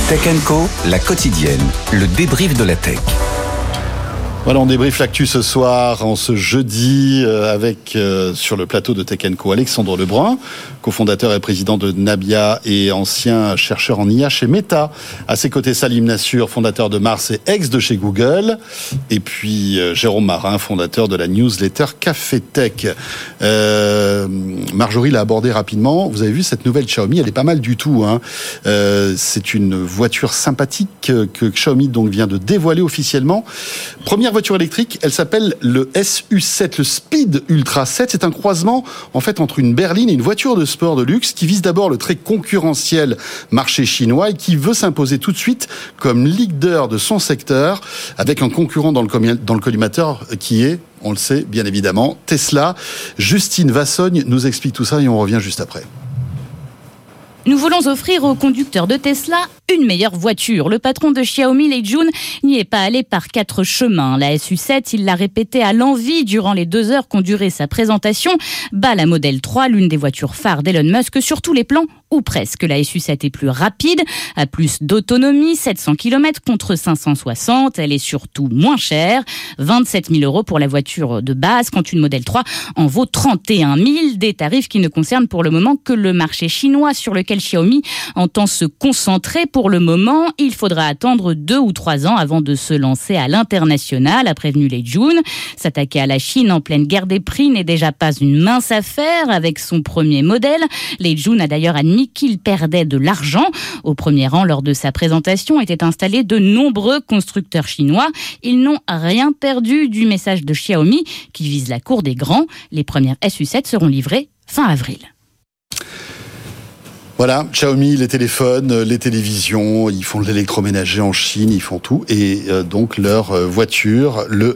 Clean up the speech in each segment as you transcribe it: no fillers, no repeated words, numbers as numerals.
Tech & Co, la quotidienne, le débrief de la tech. Voilà, on débriefe l'actu ce soir, en ce jeudi, avec sur le plateau de Tech & Co, Alexandre Lebrun, cofondateur et président de Nabia et ancien chercheur en IA chez Meta. À ses côtés, Salim Nassur, fondateur de Mars et ex de chez Google. Et puis Jérôme Marin, fondateur de la newsletter Café Tech. Marjorie l'a abordé rapidement. Vous avez vu cette nouvelle Xiaomi, elle est pas mal du tout, hein. C'est une voiture sympathique que Xiaomi donc vient de dévoiler officiellement. Première voiture électrique, elle s'appelle le SU7, le Speed Ultra 7. C'est un croisement en fait entre une berline et une voiture de sport de luxe qui vise d'abord le très concurrentiel marché chinois et qui veut s'imposer tout de suite comme leader de son secteur avec un concurrent dans le collimateur qui est, on le sait bien évidemment, Tesla. Justine Vassogne nous explique tout ça et on revient juste après. Nous voulons offrir aux conducteurs de Tesla une meilleure voiture. Le patron de Xiaomi, Lei Jun, n'y est pas allé par 4 chemins. La SU7, il l'a répété à l'envi durant les 2 heures qu'ont duré sa présentation, bat la Model 3, l'une des voitures phares d'Elon Musk sur tous les plans, ou presque. La SU7 est plus rapide, a plus d'autonomie, 700 km contre 560. Elle est surtout moins chère, 27 000 € pour la voiture de base, quand une Model 3 en vaut 31 000. Des tarifs qui ne concernent pour le moment que le marché chinois sur lequel Xiaomi entend se concentrer. Pour le moment, il faudra attendre 2 ou 3 ans avant de se lancer à l'international, a prévenu Lei Jun. S'attaquer à la Chine en pleine guerre des prix n'est déjà pas une mince affaire avec son premier modèle. Lei Jun a d'ailleurs admis qu'il perdait de l'argent. Au premier rang, lors de sa présentation, étaient installés de nombreux constructeurs chinois. Ils n'ont rien perdu du message de Xiaomi qui vise la cour des grands. Les premières SU7 seront livrées fin avril. Voilà, Xiaomi, les téléphones, les télévisions, ils font de l'électroménager en Chine, ils font tout. Et donc leur voiture, le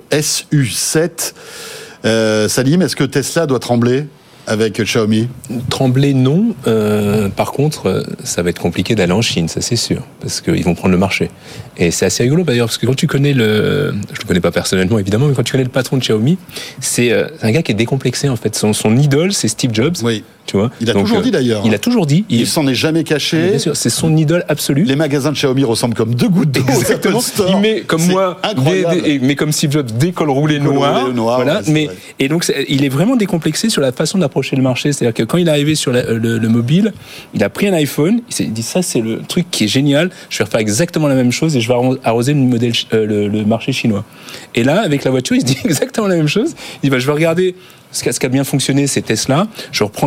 SU7. Salim, est-ce que Tesla doit trembler avec Xiaomi? Trembler, non. Par contre, ça va être compliqué d'aller en Chine, ça c'est sûr, parce qu'ils vont prendre le marché. Et c'est assez rigolo d'ailleurs, parce que quand tu connais je le connais pas personnellement évidemment, mais quand tu connais le patron de Xiaomi, c'est un gars qui est décomplexé en fait. Son idole, c'est Steve Jobs. Oui. Tu vois. Il a toujours dit d'ailleurs. Il a toujours dit. Il s'en est jamais caché. Bien sûr, c'est son idole absolue. Les magasins de Xiaomi ressemblent comme 2 gouttes d'eau. Exactement. Il met comme c'est moi, mais comme Steve Jobs, des cols roulés noirs. Voilà. Ouais, et donc il est vraiment décomplexé sur la façon d'approcher le marché. C'est-à-dire que quand il est arrivé sur le mobile, il a pris un iPhone. Il s'est dit ça c'est le truc qui est génial. Je vais refaire exactement la même chose et je vais arroser le marché chinois. Et là, avec la voiture, il se dit exactement la même chose. Il dit je vais regarder. Ce qui a bien fonctionné, c'est Tesla. Je reprends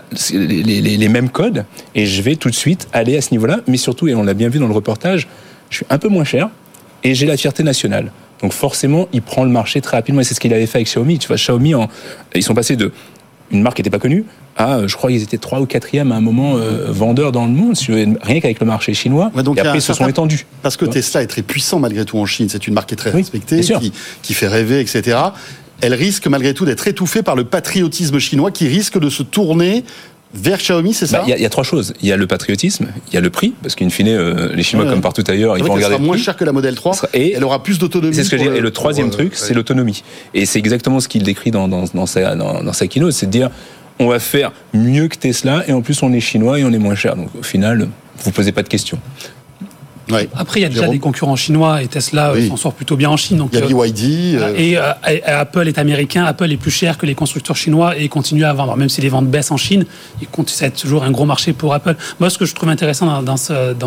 les mêmes codes et je vais tout de suite aller à ce niveau-là. Mais surtout, et on l'a bien vu dans le reportage, je suis un peu moins cher et j'ai la fierté nationale. Donc forcément, il prend le marché très rapidement. Et c'est ce qu'il avait fait avec Xiaomi. Tu vois, Xiaomi, ils sont passés de une marque qui n'était pas connue à, je crois qu'ils étaient 3 ou 4e à un moment vendeurs dans le monde, rien qu'avec le marché chinois. Ouais, donc et après, ils se sont étendus. Parce que Tesla est très puissant malgré tout en Chine. C'est une marque qui est très respectée, qui fait rêver, etc. Elle risque malgré tout d'être étouffée par le patriotisme chinois qui risque de se tourner vers Xiaomi, c'est ça ? Il y a 3 choses. Il y a le patriotisme, il y a le prix, parce qu'in fine, les Chinois, comme partout ailleurs, ils vont regarder. Elle sera moins chère que la Model 3 et elle aura plus d'autonomie. C'est ce que je dis. Et le troisième truc, c'est l'autonomie. Et c'est exactement ce qu'il décrit dans sa keynote, c'est de dire on va faire mieux que Tesla et en plus on est chinois et on est moins cher. Donc au final, vous posez pas de questions. Ouais. Après, il y a déjà des concurrents chinois et Tesla s'en sort plutôt bien en Chine. Donc, il y a BYD. Et Apple est américain. Apple est plus cher que les constructeurs chinois et continue à vendre. Même si les ventes baissent en Chine, ça va être toujours un gros marché pour Apple. Moi, ce que je trouve intéressant dans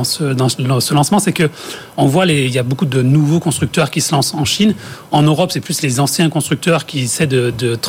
ce lancement, c'est que on voit il y a beaucoup de nouveaux constructeurs qui se lancent en Chine. En Europe, c'est plus les anciens constructeurs qui essaient de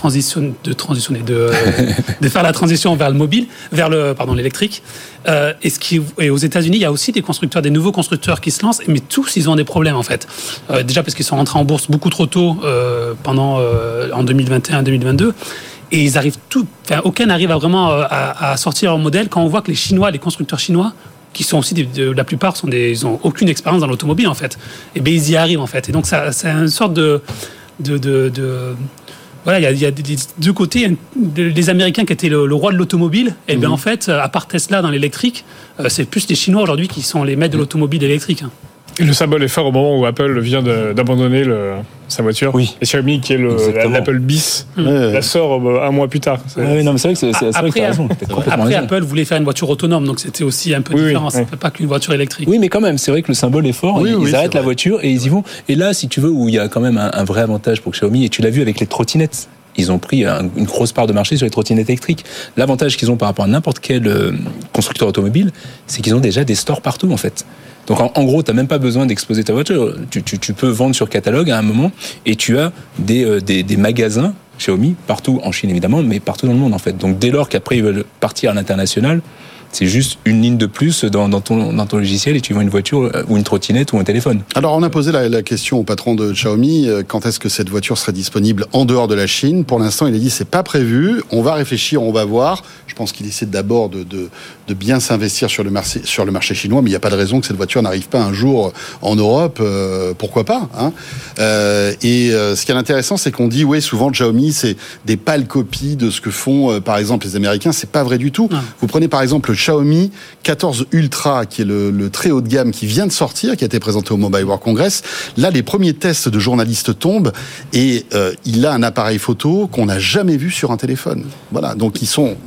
faire la transition vers le mobile, vers l'électrique. Et aux États-Unis, il y a aussi des nouveaux constructeurs qui se lancent, mais tous ils ont des problèmes en fait. Déjà parce qu'ils sont rentrés en bourse beaucoup trop tôt en 2021-2022, et ils arrivent aucun n'arrive à sortir leur modèle quand on voit que les constructeurs chinois, qui sont aussi la plupart ils ont aucune expérience dans l'automobile en fait. Et bien ils y arrivent en fait. Et donc ça, c'est une sorte voilà, il y a des 2 côtés. Les Américains qui étaient le roi de l'automobile, et bien en fait, à part Tesla dans l'électrique, c'est plus les Chinois aujourd'hui qui sont les maîtres de l'automobile électrique. Et le symbole est fort au moment où Apple vient d'abandonner sa voiture. Oui. Et Xiaomi, qui est l'Apple bis, la sort un mois plus tard. Non, mais c'est vrai que c'est vrai que t'as raison. Après, Apple voulait faire une voiture autonome, donc c'était aussi un peu différent. C'est pas qu'une voiture électrique. Oui, mais quand même, c'est vrai que le symbole est fort. Ils arrêtent la voiture et ils y vont. Et là, si tu veux, où il y a quand même un vrai avantage pour Xiaomi, et tu l'as vu avec les trottinettes. Ils ont pris une grosse part de marché sur les trottinettes électriques. L'avantage qu'ils ont par rapport à n'importe quel constructeur automobile, c'est qu'ils ont déjà des stores partout, en fait. Donc, en gros, tu n'as même pas besoin d'exposer ta voiture. Tu peux vendre sur catalogue à un moment et tu as des magasins Xiaomi partout, en Chine évidemment, mais partout dans le monde, en fait. Donc, dès lors qu'après, ils veulent partir à l'international, c'est juste une ligne de plus dans ton logiciel et tu vends une voiture ou une trottinette ou un téléphone. Alors, on a posé la question au patron de Xiaomi, quand est-ce que cette voiture serait disponible en dehors de la Chine. Pour l'instant, il a dit c'est pas prévu, on va réfléchir, on va voir. Je pense qu'il essaie d'abord de bien s'investir sur le marché chinois, mais il n'y a pas de raison que cette voiture n'arrive pas un jour en Europe, pourquoi pas, hein. Ce qui est intéressant, c'est qu'on dit, souvent Xiaomi, c'est des pâles copies de ce que font, par exemple, les Américains. C'est pas vrai du tout. Vous prenez par exemple le Xiaomi 14 Ultra, qui est le très haut de gamme qui vient de sortir, qui a été présenté au Mobile World Congress. Là, les premiers tests de journalistes tombent et il a un appareil photo qu'on n'a jamais vu sur un téléphone. Voilà, donc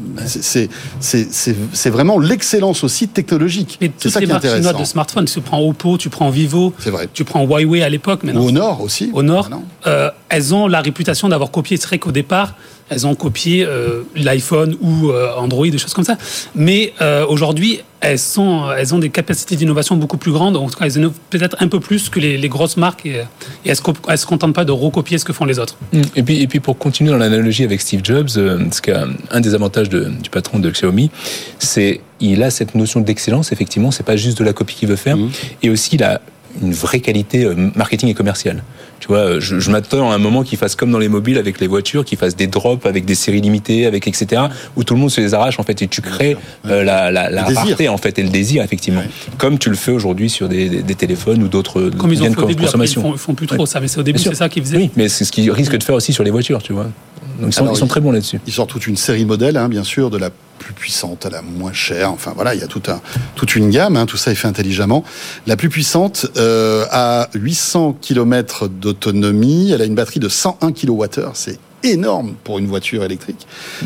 c'est vraiment l'excellence aussi technologique. Mais c'est ça qui est intéressant. Chinois de smartphones, tu prends Oppo, tu prends Vivo, tu prends Huawei à l'époque, maintenant. Ou Honor aussi. Honor, elles ont la réputation d'avoir copié. C'est vrai qu'au départ, elles ont copié l'iPhone ou Android, des choses comme ça. Mais aujourd'hui, elles ont des capacités d'innovation beaucoup plus grandes. En tout cas, elles innovent peut-être un peu plus que les grosses marques et elles se contentent pas de recopier ce que font les autres. Et puis pour continuer dans l'analogie avec Steve Jobs, un des avantages du patron de Xiaomi, c'est il a cette notion d'excellence. Effectivement, c'est pas juste de la copie qu'il veut faire, et aussi il a une vraie qualité marketing et commerciale. Tu vois, je m'attends à un moment qu'ils fassent comme dans les mobiles avec les voitures, qu'ils fassent des drops avec des séries limitées, avec etc., où tout le monde se les arrache en fait, et tu crées la rareté en fait et le désir effectivement, comme tu le fais aujourd'hui sur des téléphones ou d'autres biens de consommation. Ils font plus trop ça, mais c'est au début c'est ça qu'ils faisaient. Oui, mais c'est ce qu'ils risquent de faire aussi sur les voitures, tu vois. Donc ils sont très bons là-dessus. Ils sortent toute une série de modèles, bien sûr, de la plus puissante à la moins chère. Enfin voilà, il y a toute une gamme. Tout ça est fait intelligemment. La plus puissante a 800 km d'autonomie. Elle a une batterie de 101 kWh. C'est énorme pour une voiture électrique.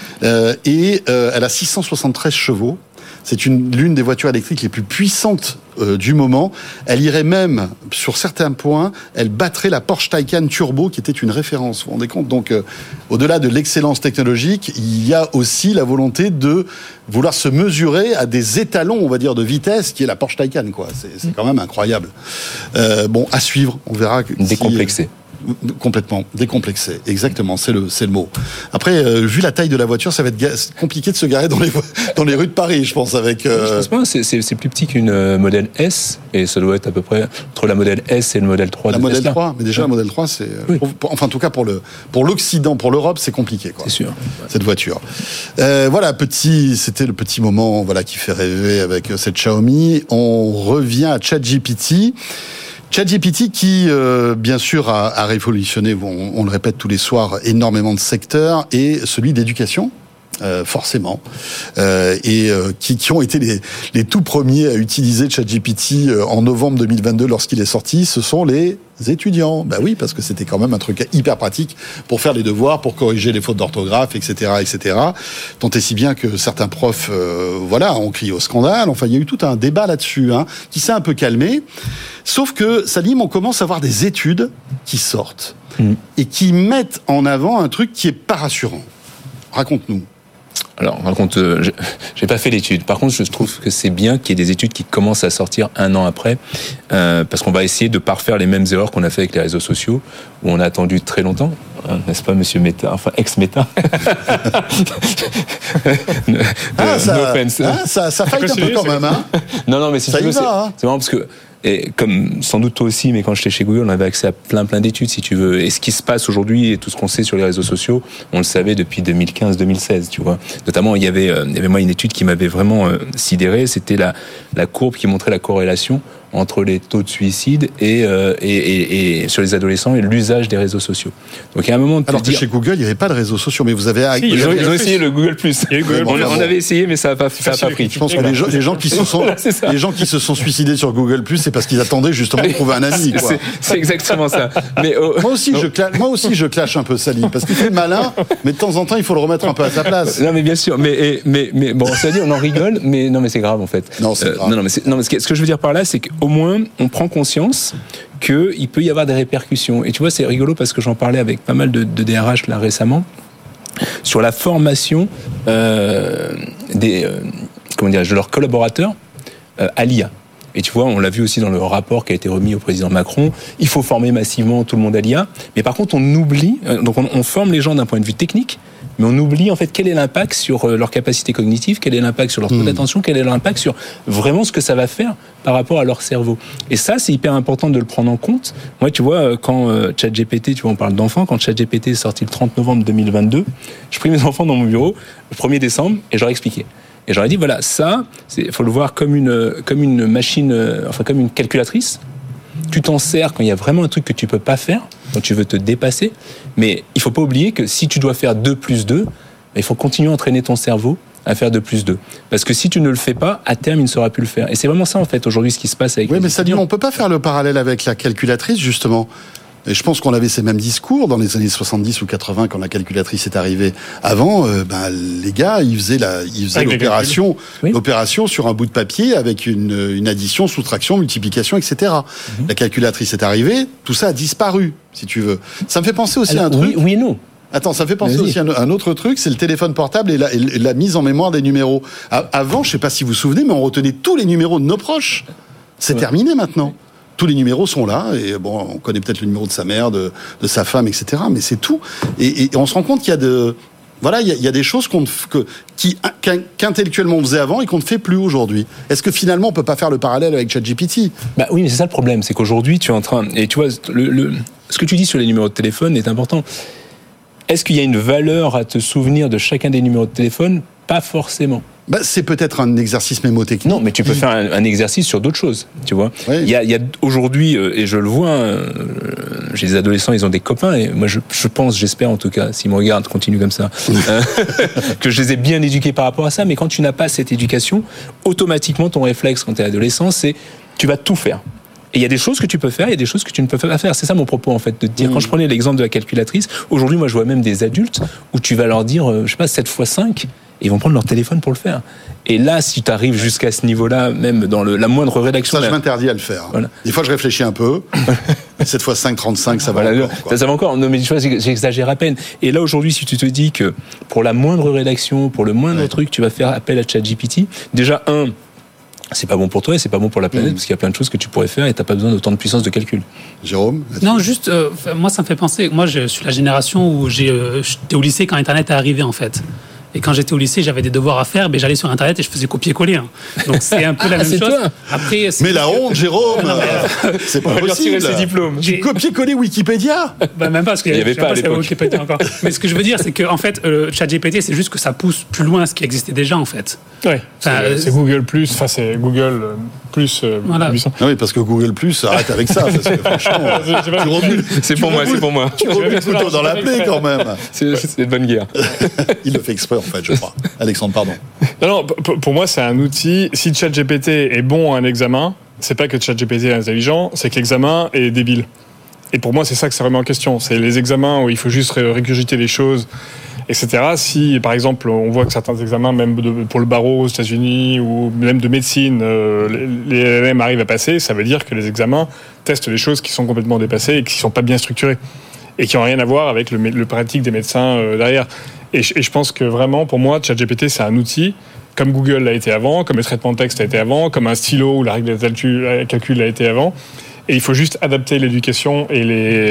Et elle a 673 chevaux. C'est l'une des voitures électriques les plus puissantes du moment. Elle irait même, sur certains points, elle battrait la Porsche Taycan Turbo, qui était une référence. Vous vous rendez compte ? Donc, au-delà de l'excellence technologique, il y a aussi la volonté de vouloir se mesurer à des étalons, on va dire, de vitesse, qui est la Porsche Taycan, quoi. C'est quand même incroyable. À suivre. On verra. Décomplexé. Complètement décomplexé, exactement, c'est le mot. Après, vu la taille de la voiture, ça va être compliqué de se garer dans les rues de Paris, je pense, avec. Je pense pas, c'est plus petit qu'une modèle S, et ça doit être à peu près entre la modèle S et le modèle 3 de Tesla. La modèle 3, mais déjà la modèle 3, c'est enfin en tout cas pour l'Occident, pour l'Europe, c'est compliqué, quoi. C'est sûr. Cette voiture. C'était le petit moment, qui fait rêver avec cette Xiaomi. On revient à ChatGPT. ChatGPT qui, bien sûr, a révolutionné, on le répète tous les soirs, énormément de secteurs, et celui d'éducation, forcément, qui ont été les tout premiers à utiliser ChatGPT en novembre 2022 lorsqu'il est sorti, ce sont les étudiants. Bah oui, parce que c'était quand même un truc hyper pratique pour faire les devoirs, pour corriger les fautes d'orthographe, etc., etc. Tant et si bien que certains profs, ont crié au scandale. Enfin, il y a eu tout un débat là-dessus, qui s'est un peu calmé. Sauf que, Salim, on commence à voir des études qui sortent et qui mettent en avant un truc qui est pas rassurant. Raconte-nous. Alors, j'ai pas fait l'étude. Par contre, je trouve que c'est bien qu'il y ait des études qui commencent à sortir un an après, parce qu'on va essayer de pas refaire les mêmes erreurs qu'on a fait avec les réseaux sociaux, où on a attendu très longtemps, n'est-ce pas, monsieur Meta, enfin ex-Meta. Ça fight un peu quand même, Non, mais si tu veux, c'est marrant parce que. Et comme sans doute toi aussi, mais quand j'étais chez Google, on avait accès à plein d'études, si tu veux. Et ce qui se passe aujourd'hui et tout ce qu'on sait sur les réseaux sociaux, on le savait depuis 2015-2016, tu vois. Notamment, il y avait moi une étude qui m'avait vraiment sidéré. C'était la courbe qui montrait la corrélation entre les taux de suicide et sur les adolescents et l'usage des réseaux sociaux. Donc, il y a un moment de alors que chez Google, il n'y avait pas de réseaux sociaux, mais vous avez... Ils ont essayé le Google+. On avait essayé, mais ça n'a pas pris. Je pense que les gens qui se sont suicidés sur Google+, c'est parce qu'ils attendaient justement de trouver un ami. Quoi. C'est exactement ça. Mais, moi aussi, je clash un peu Salim, parce qu'il fait le malin, mais de temps en temps, il faut le remettre un peu à sa place. Non, mais bien sûr. Mais bon, ça veut dire, on en rigole, mais non, mais c'est grave en fait. Non, c'est grave. Non, mais ce que je veux dire par là, c'est qu'au moins, on prend conscience qu'il peut y avoir des répercussions. Et tu vois, c'est rigolo parce que j'en parlais avec pas mal de DRH là récemment sur la formation de leurs collaborateurs à l'IA. Et tu vois, on l'a vu aussi dans le rapport qui a été remis au président Macron, il faut former massivement tout le monde à l'IA. Mais par contre, on oublie, donc on forme les gens d'un point de vue technique, mais on oublie en fait quel est l'impact sur leur capacité cognitive, quel est l'impact sur leur taux d'attention, quel est l'impact sur vraiment ce que ça va faire par rapport à leur cerveau. Et ça, c'est hyper important de le prendre en compte. Moi, tu vois, quand ChatGPT, tu vois, on parle d'enfants, quand ChatGPT est sorti le 30 novembre 2022, je pris mes enfants dans mon bureau le 1er décembre et je leur ai expliqué. Et j'aurais dit, voilà, ça, il faut le voir comme une machine, enfin comme une calculatrice. Tu t'en sers quand il y a vraiment un truc que tu peux pas faire, quand tu veux te dépasser. Mais il faut pas oublier que si tu dois faire 2 + 2, il faut continuer à entraîner ton cerveau à faire 2 + 2. Parce que si tu ne le fais pas, à terme, il ne saura plus le faire. Et c'est vraiment ça, en fait, aujourd'hui, ce qui se passe avec les étudiants. On peut pas faire le parallèle avec la calculatrice, justement. Et je pense qu'on avait ces mêmes discours dans les années 70 ou 80 quand la calculatrice est arrivée. Avant, les gars, ils faisaient l'opération sur un bout de papier avec une addition, soustraction, multiplication, etc. La calculatrice est arrivée, tout ça a disparu, si tu veux. Ça me fait penser aussi à un truc. Oui et non. Attends, ça me fait penser aussi à un autre truc, c'est le téléphone portable et la mise en mémoire des numéros. Avant, je sais pas si vous vous souvenez, mais on retenait tous les numéros de nos proches. C'est terminé maintenant. Tous les numéros sont là, et bon, on connaît peut-être le numéro de sa mère, de sa femme, etc. Mais c'est tout. Et on se rend compte qu'il y a il y a des choses qu'intellectuellement on faisait avant et qu'on ne fait plus aujourd'hui. Est-ce que finalement on peut pas faire le parallèle avec ChatGPT ? Bah oui, mais c'est ça le problème, c'est qu'aujourd'hui tu es en train, et tu vois, ce que tu dis sur les numéros de téléphone est important. Est-ce qu'il y a une valeur à te souvenir de chacun des numéros de téléphone ? Pas forcément. C'est peut-être un exercice mémotechnique. Non, mais tu peux faire un exercice sur d'autres choses, tu vois. Oui. Il y a aujourd'hui, et je le vois, j'ai des adolescents, ils ont des copains, et moi je pense, j'espère en tout cas, s'ils me regardent, continue comme ça, que je les ai bien éduqués par rapport à ça, mais quand tu n'as pas cette éducation, automatiquement ton réflexe quand tu es adolescent, c'est tu vas tout faire. Et il y a des choses que tu peux faire, il y a des choses que tu ne peux pas faire. C'est ça mon propos, en fait, de te dire. Quand je prenais l'exemple de la calculatrice, aujourd'hui, moi, je vois même des adultes où tu vas leur dire, je sais pas, 7 x 5, et ils vont prendre leur téléphone pour le faire. Et là, si tu arrives jusqu'à ce niveau-là, même dans la moindre rédaction... Ça, je m'interdis à le faire. Voilà. Des fois, je réfléchis un peu. 7 x 5, 35, ça va encore. Ça va encore. Non, mais tu vois, j'exagère à peine. Et là, aujourd'hui, si tu te dis que pour la moindre rédaction, pour le moindre truc, tu vas faire appel à ChatGPT, déjà, c'est pas bon pour toi et c'est pas bon pour la planète parce qu'il y a plein de choses que tu pourrais faire et t'as pas besoin d'autant de puissance de calcul. Jérôme ? Non, juste, moi ça me fait penser, moi je suis la génération où j'étais au lycée quand Internet est arrivé en fait. Et quand j'étais au lycée, j'avais des devoirs à faire, mais j'allais sur Internet et je faisais copier-coller. Donc c'est un peu la même chose. Toi. Après, mais la honte, Jérôme, c'est pas possible. On va lui retirer ses diplômes. Tu copier-coller Wikipédia ? Même pas, parce qu'il n'y avait pas à l'époque. Wikipédia encore. Mais ce que je veux dire, c'est que en fait, ChatGPT, c'est juste que ça pousse plus loin ce qui existait déjà en fait. Ouais. C'est Google+, enfin c'est Google plus. Voilà. Ah oui, parce que Google+, arrête avec ça. Parce que franchement, c'est pour moi. Tu remets le couteau dans la plaie quand même. C'est de bonne guerre. Il le fait exprès en fait, je crois. Alexandre, pardon. Non, pour moi, c'est un outil. Si ChatGPT est bon à un examen, c'est pas que ChatGPT est intelligent, c'est que l'examen est débile. Et pour moi, c'est ça que ça remet en question. C'est les examens où il faut juste régurgiter les choses, etc. Si, par exemple, on voit que certains examens, même pour le barreau aux États-Unis ou même de médecine, les LLM arrivent à passer, ça veut dire que les examens testent des choses qui sont complètement dépassées et qui sont pas bien structurées et qui n'ont rien à voir avec le pratique des médecins derrière. Et je pense que vraiment, pour moi, ChatGPT, c'est un outil, comme Google l'a été avant, comme le traitement de texte a été avant, comme un stylo ou la règle de calcul l'a été avant. Et il faut juste adapter l'éducation et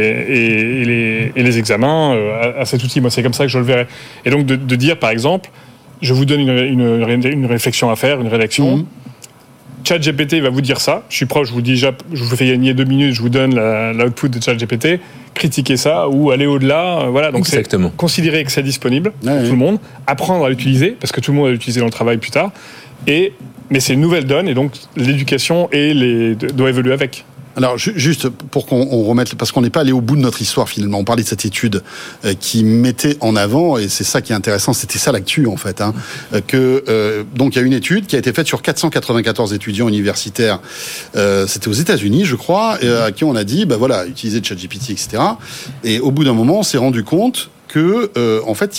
les examens à cet outil. Moi, c'est comme ça que je le verrais. Et donc, de dire, par exemple, je vous donne une réflexion à faire, une rédaction. ChatGPT va vous dire ça. Je suis proche, je vous fais gagner 2 minutes, je vous donne l'output de ChatGPT. Critiquer ça ou aller au-delà. Voilà, donc exactement. C'est considérer que c'est disponible pour tout le monde, apprendre à l'utiliser, parce que tout le monde va l'utiliser dans le travail plus tard, Mais c'est une nouvelle donne, et donc l'éducation doit évoluer avec. Alors, juste pour qu'on remette, parce qu'on n'est pas allé au bout de notre histoire finalement, on parlait de cette étude qui mettait en avant, et c'est ça qui est intéressant, c'était ça l'actu en fait, donc il y a une étude qui a été faite sur 494 étudiants universitaires, c'était aux États-Unis je crois, à qui on a dit, utilisez ChatGPT, etc. Et au bout d'un moment, on s'est rendu compte que, en fait,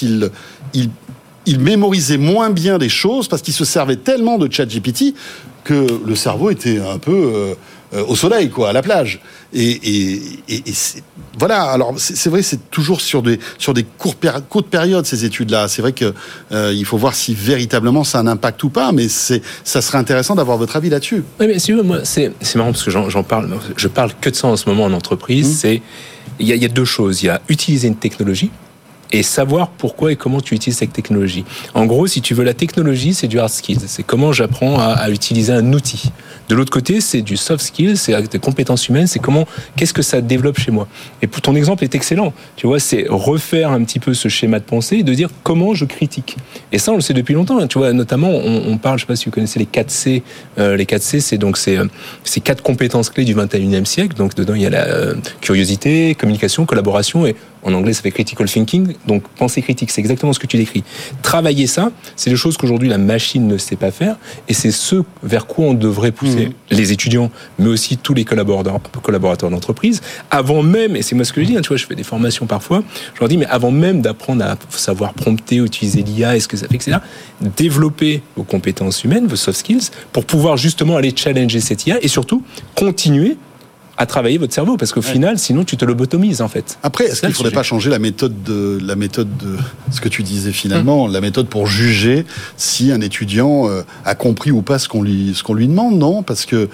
il mémorisait moins bien les choses parce qu'il se servait tellement de ChatGPT que le cerveau était un peu au soleil, quoi, à la plage. Et voilà. Alors c'est vrai, c'est toujours sur des courtes périodes ces études-là. C'est vrai que il faut voir si véritablement ça a un impact ou pas. Mais ça serait intéressant d'avoir votre avis là-dessus. Oui, mais si vous, moi, c'est marrant parce que j'en parle. Je parle que de ça en ce moment en entreprise. Il y a deux choses. Il y a utiliser une technologie et savoir pourquoi et comment tu utilises cette technologie. En gros, si tu veux, la technologie, c'est du hard skills. C'est comment j'apprends à utiliser un outil. De l'autre côté, c'est du soft skills, c'est des compétences humaines, c'est qu'est-ce que ça développe chez moi. Et pour ton exemple est excellent. Tu vois, c'est refaire un petit peu ce schéma de pensée et de dire comment je critique. Et ça, on le sait depuis longtemps. Tu vois, notamment, on parle, je sais pas si vous connaissez les 4C. Les 4C, c'est 4 compétences clés du 21e siècle. Donc, dedans, il y a la curiosité, communication, collaboration et en anglais, ça fait critical thinking. Donc, pensée critique, c'est exactement ce que tu décris. Travailler ça, c'est des choses qu'aujourd'hui la machine ne sait pas faire, et c'est ce vers quoi on devrait pousser les étudiants, mais aussi tous les collaborateurs d'entreprise, avant même, et c'est moi ce que je dis, tu vois, je fais des formations parfois, je leur dis, mais avant même d'apprendre à savoir prompter, utiliser l'IA, est-ce que ça fait, etc., développer vos compétences humaines, vos soft skills, pour pouvoir justement aller challenger cette IA, et surtout, continuer à travailler votre cerveau, parce qu'au final, sinon tu te lobotomises en fait. Après, est-ce qu'il ne faudrait pas changer la méthode de ce que tu disais finalement, la méthode pour juger si un étudiant a compris ou pas ce qu'on lui demande, non? Parce que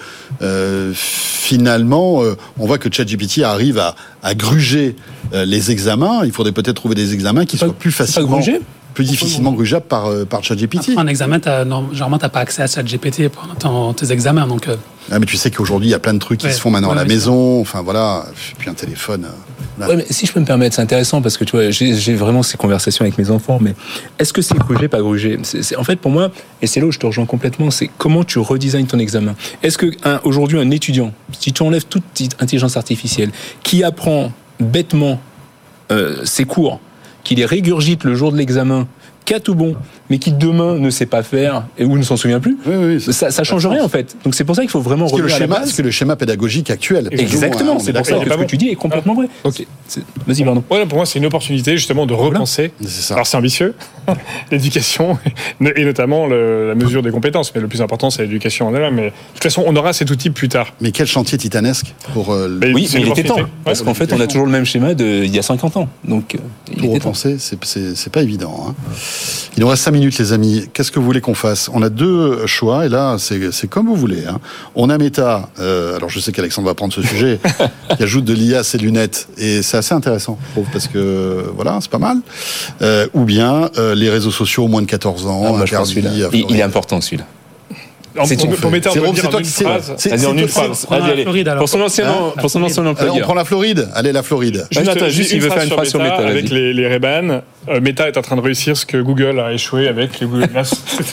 finalement, on voit que ChatGPT arrive à gruger les examens. Il faudrait peut-être trouver des examens qui soient plus facilement... plus difficilement grugeable par ChatGPT. Un examen, généralement, tu n'as pas accès à ChatGPT pendant tes examens. Donc, mais tu sais qu'aujourd'hui, il y a plein de trucs qui se font maintenant à la maison. Enfin, voilà. Puis un téléphone. Ouais, mais si je peux me permettre, c'est intéressant parce que tu vois, j'ai vraiment ces conversations avec mes enfants. Mais est-ce que c'est grugé, pas grugé? En fait, pour moi, et c'est là où je te rejoins complètement, c'est comment tu redesignes ton examen. Est-ce que aujourd'hui, un étudiant, si tu enlèves toute intelligence artificielle, qui apprend bêtement ses cours, qui les régurgite le jour de l'examen, qui a tout bon, mais qui demain ne sait pas faire ou ne s'en souvient plus, ça change rien en fait. Donc c'est pour ça qu'il faut vraiment revenir à la base. C'est le schéma pédagogique actuel. Exactement, c'est pour ça que ce que tu dis est complètement vrai. Okay. Vas-y, pardon. Ouais, pour moi, c'est une opportunité justement de repenser. Voilà. Alors c'est ambitieux, l'éducation et notamment la mesure des compétences. Mais le plus important, c'est l'éducation en elle-même. Mais de toute façon, on aura cet outil plus tard. Mais quel chantier titanesque pour. Oui, mais il était temps. Parce qu'en fait, on a toujours le même schéma d'il y a 50 ans. Donc pour repenser, c'est pas évident. Hein. Il nous reste 5 minutes, les amis. Qu'est-ce que vous voulez qu'on fasse? On a 2 choix, et là, c'est comme vous voulez. Hein. On a Meta, alors je sais qu'Alexandre va prendre ce sujet, qui ajoute de l'IA à ses lunettes, et c'est assez intéressant, je trouve, parce que, voilà, c'est pas mal. Ou bien les réseaux sociaux moins de 14 ans, interdits. Il est important, celui-là. Pour Meta, on peut dire en une phrase. Vas-y, en une phrase. Pour son ancien employeur. On prend la Floride. Allez, la Floride. Juste, il veut faire une phrase sur Meta. Avec les Ray-Ban, Meta est en train de réussir ce que Google a échoué avec les Google Glass.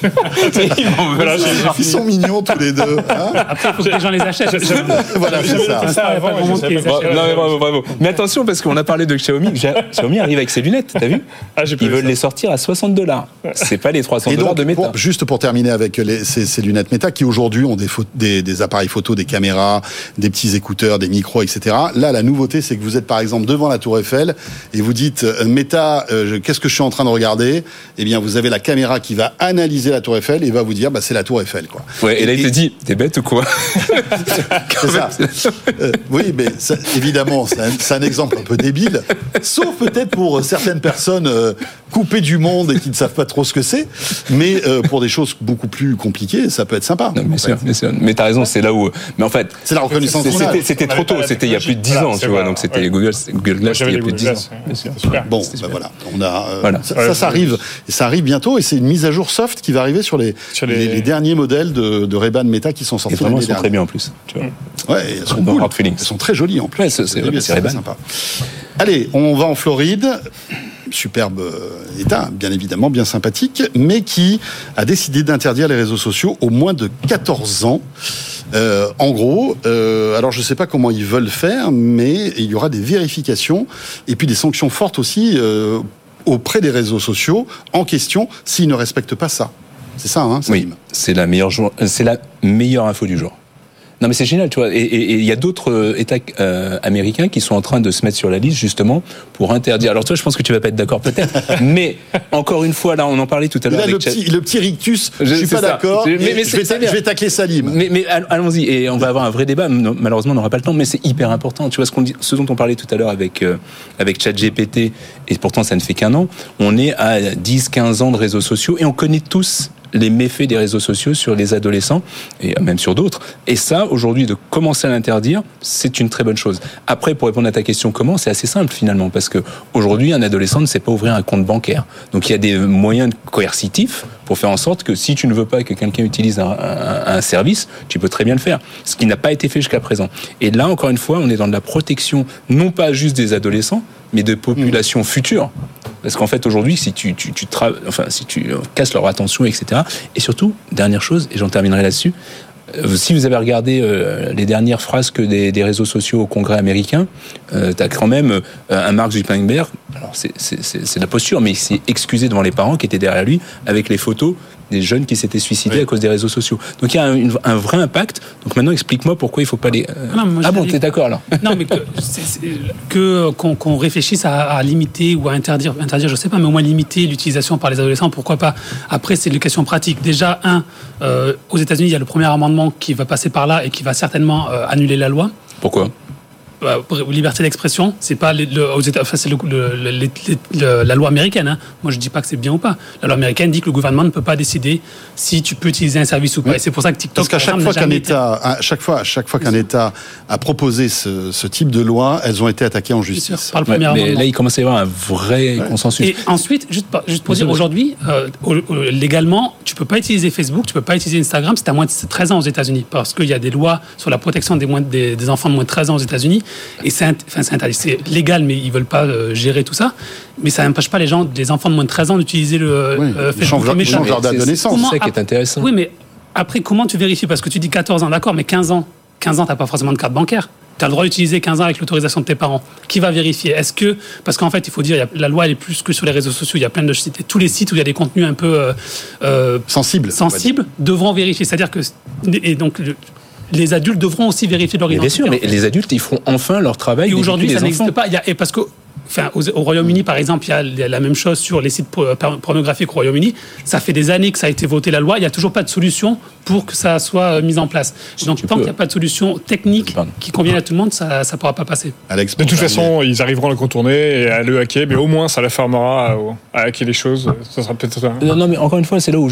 Voilà, ils sont mignons tous les deux. Après, il faut que les gens les achètent. Voilà, c'est ça. Bravo. Mais attention, parce qu'on a parlé de Xiaomi. Xiaomi arrive avec ses lunettes, t'as vu? Ils veulent les sortir à $60. C'est pas les $300 de Meta. Juste pour terminer avec ces lunettes Meta qui aujourd'hui ont des appareils photo, des caméras, des petits écouteurs, des micros, etc. Là, la nouveauté, c'est que vous êtes par exemple devant la Tour Eiffel et vous dites Meta, qu'est-ce que je suis en train de regarder? Eh bien, vous avez la caméra qui va analyser la Tour Eiffel et va vous dire, c'est la Tour Eiffel, quoi. Ouais, et là, il te dit, t'es bête ou quoi? C'est ça. Oui, mais ça, évidemment, c'est un exemple un peu débile, sauf peut-être pour certaines personnes coupées du monde et qui ne savent pas trop ce que c'est, mais pour des choses beaucoup plus compliquées, ça peut être sympa. Non, bien sûr. Mais t'as raison, c'est là où. Mais en fait, c'est la reconnaissance. C'était trop tôt. C'était il y a plus de 10 ans, tu vois. Donc c'était Google Glass il y a plus de 10 ans. Bien sûr. Bon, voilà. On a. Ça arrive. Et ça arrive bientôt. Et c'est une mise à jour soft qui va arriver sur les derniers modèles de Ray-Ban Meta qui sont sortis. Et vraiment, ils sont très bien en plus. Tu vois. Ouais, elles sont cool. Elles sont très jolies en plus. Ouais, c'est Ray-Ban. Sympa. Allez, on va en Floride. superbe État, bien évidemment, bien sympathique, mais qui a décidé d'interdire les réseaux sociaux aux moins de 14 ans. En gros, alors je ne sais pas comment ils veulent faire, mais il y aura des vérifications et puis des sanctions fortes aussi auprès des réseaux sociaux en question s'ils ne respectent pas ça. C'est ça, hein, Salim ? Oui, c'est la meilleure info du jour. Non mais c'est génial, tu vois. Et il y a d'autres États américains qui sont en train de se mettre sur la liste justement pour interdire. Alors toi, je pense que tu vas pas être d'accord peut-être, mais encore une fois, là, on en parlait tout à l'heure. Là, le petit rictus, je suis pas d'accord. Mais je vais tacler Salim. Mais allons-y et on va avoir un vrai débat. Malheureusement, on n'aura pas le temps, mais c'est hyper important. Tu vois ce dont on parlait tout à l'heure avec ChatGPT, et pourtant ça ne fait qu'un an. On est à 10-15 ans de réseaux sociaux et on connaît tous les méfaits des réseaux sociaux sur les adolescents et même sur d'autres. Et ça, aujourd'hui, de commencer à l'interdire, c'est une très bonne chose. Après, pour répondre à ta question, comment ? C'est assez simple finalement, parce que aujourd'hui, un adolescent ne sait pas ouvrir un compte bancaire. Donc, il y a des moyens coercitifs pour faire en sorte que si tu ne veux pas que quelqu'un utilise un service, tu peux très bien le faire. Ce qui n'a pas été fait jusqu'à présent. Et là, encore une fois, on est dans de la protection, non pas juste des adolescents, mais de populations futures. Parce qu'en fait, aujourd'hui, si tu casses leur attention, etc. Et surtout, dernière chose, et j'en terminerai là-dessus, si vous avez regardé les dernières frasques des réseaux sociaux au Congrès américain, t'as quand même un Mark Zuckerberg, alors c'est de la posture, mais il s'est excusé devant les parents qui étaient derrière lui avec les photos des jeunes qui s'étaient suicidés à cause des réseaux sociaux. Donc il y a un vrai impact. Donc maintenant, explique-moi pourquoi il ne faut pas les... t'es d'accord alors ? Non, mais qu'on réfléchisse à limiter ou à interdire, je ne sais pas, mais au moins limiter l'utilisation par les adolescents, pourquoi pas ? Après, c'est une question pratique. Déjà, aux États-Unis, il y a le premier amendement qui va passer par là et qui va certainement annuler la loi. Pourquoi ? Liberté d'expression, c'est pas aux États, enfin, c'est la loi américaine. Hein. Moi, je dis pas que c'est bien ou pas. La loi américaine dit que le gouvernement ne peut pas décider si tu peux utiliser un service ou pas. Et c'est pour ça que TikTok. Parce qu'à chaque fois qu'un État a proposé ce type de loi, elles ont été attaquées en justice. Mais là, il commence à y avoir un vrai consensus. Et ensuite, juste pour dire, aujourd'hui, légalement, tu peux pas utiliser Facebook, tu peux pas utiliser Instagram, c'est à moins de 13 ans aux États-Unis, parce qu'il y a des lois sur la protection des enfants de moins de 13 ans aux États-Unis. Et c'est interdit. C'est légal, mais ils veulent pas gérer tout ça. Mais ça n'empêche pas les enfants de moins de 13 ans d'utiliser le Facebook. Ils changent leur date de naissance. C'est ça qui est intéressant. Oui, mais après, comment tu vérifies ? Parce que tu dis 14 ans, d'accord, mais 15 ans, t'as pas forcément de carte bancaire. Tu as le droit d'utiliser 15 ans avec l'autorisation de tes parents. Qui va vérifier ? Parce qu'en fait, il faut dire, la loi, elle est plus que sur les réseaux sociaux. Il y a plein de sites. Tous les sites où il y a des contenus un peu sensibles devront vérifier. C'est-à-dire que... Et donc... Les adultes devront aussi vérifier leur identité. Bien sûr, mais les adultes, ils feront enfin leur travail. Et aujourd'hui, ça n'existe pas. Parce que, au Royaume-Uni, par exemple, il y a la même chose sur les sites pornographiques au Royaume-Uni. Ça fait des années que ça a été voté la loi. Il n'y a toujours pas de solution pour que ça soit mis en place. Donc, tant qu'il n'y a pas de solution technique qui convienne à tout le monde, ça ne pourra pas passer. Alex, de toute façon, ils arriveront à le contourner et à le hacker, mais au moins, ça la fermera à hacker les choses. Ça sera peut-être... Non, mais encore une fois, c'est là où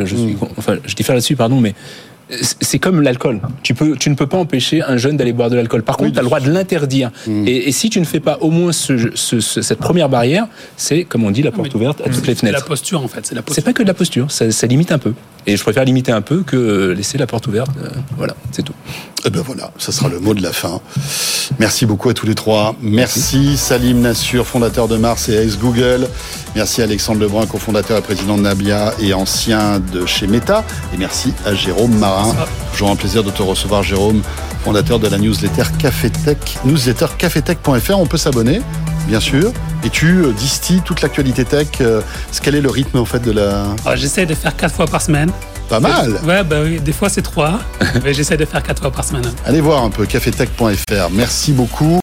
je diffère là-dessus, pardon, mais... C'est comme l'alcool. Tu ne peux pas empêcher un jeune d'aller boire de l'alcool. Par contre, tu as le droit de l'interdire. Et si tu ne fais pas au moins cette première barrière, c'est, comme on dit, la porte ouverte à toutes les fenêtres. C'est la posture, en fait. C'est pas que de la posture. Ça limite un peu. Et je préfère limiter un peu que laisser la porte ouverte. Voilà, c'est tout. Et ben voilà, ça sera le mot de la fin. Merci beaucoup à tous les trois. Merci Salim Nassur, fondateur de Mars et ex-Google. Merci Alexandre Lebrun, cofondateur et président de Nabia et ancien de chez Meta. Et merci à Jérôme Marin. Toujours un plaisir de te recevoir, Jérôme, fondateur de la newsletter Cafétech, newslettercafetech.fr. On peut s'abonner, bien sûr. Et tu distilles toute l'actualité tech. Quel est le rythme en fait de la... J'essaie de faire 4 fois par semaine. Pas mal. Ouais, oui, des fois c'est 3, mais j'essaie de faire 4 fois par semaine. Allez voir un peu cafetech.fr. Merci beaucoup.